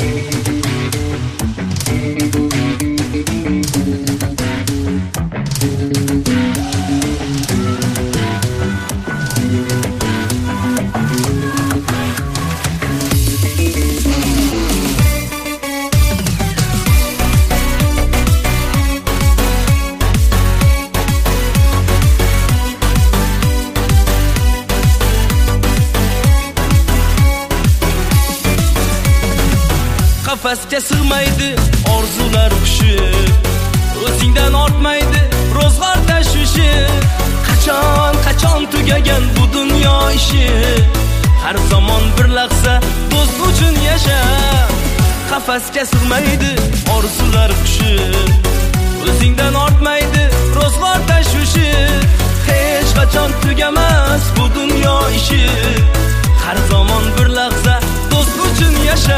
Qafasga sig'maydi orzular qushi, o'zingdan ortmaydi ro'zg'or tashvishi. Qachon tugagan bu dunyo ishi, har zamon bir lahza do'st uchun yasha. Qafasga sig'maydi orzular qushi, o'zingdan ortmaydi ro'zg'or tashvishi. Hech qachon tugamas bu dunyo ishi, har zamon bir lahza do'st uchun yasha.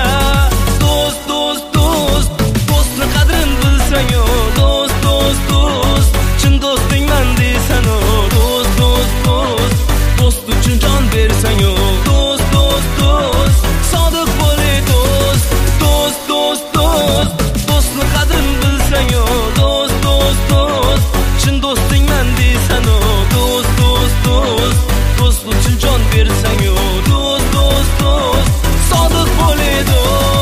Do'stni qadrin bilsang-u, do'st, chin do'stingman deysan-u, do'st uchun jon bersang-u, do'st, sodiq bo'l ey do'st, do'stni qadrin bilsang-u, do'st, chin do'stingman deysan-u, do'st uchun jon bersang-u, do'st, sodiq bo'l ey do'st.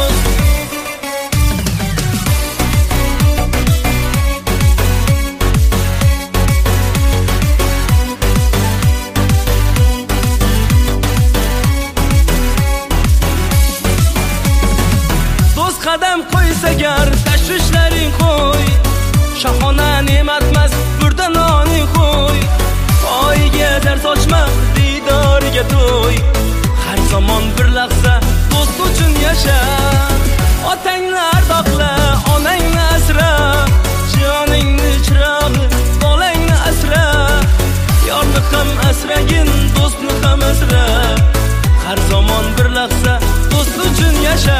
Qadam qo'ysa gar tashvishlaring qo'y, shahona ne'matmas burda noning qo'y. Oyiga zar sochma, diydoriga to'y, har zamon bir lahza do'st uchun yasha. Otangni ardoqla, onangni asra, joningni chirog'i bolangni asra. Yorni ham asragin, do'stni ham asra, har zamon bir lahza do'st uchun yasha.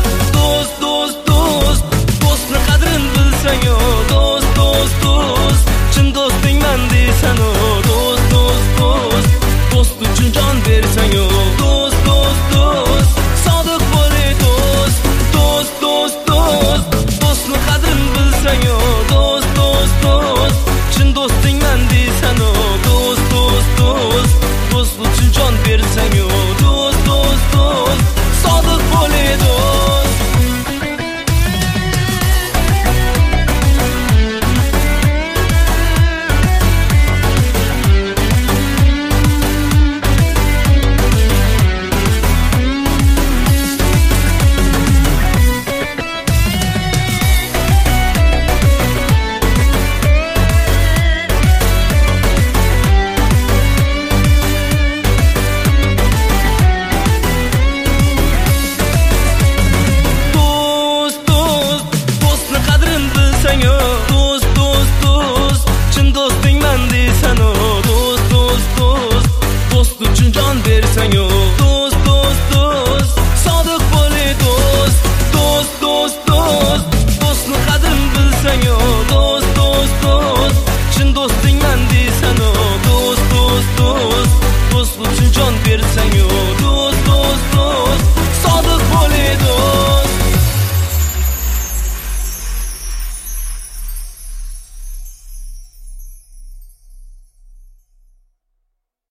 Do'stni qadrin bilsang-u, do'st, chin do'stingman deysan-u, do'st uchun jon bersang-u, do'st, sodiq bo'l ey do'st, do'stni qadrin bilsang-u, do'st, chin do'stingman deysan-u, do'st uchun jon bersang-u, do'st, sodiq bo'l ey do'st. Chin do'stingman deysan-u, do'st uchun jon bersang-u, do'st, sodiq bo'l ey do'st, do'stni qadrin bilsang-u, do'st, chin do'stingman deysan-u, do'st uchun jon bersang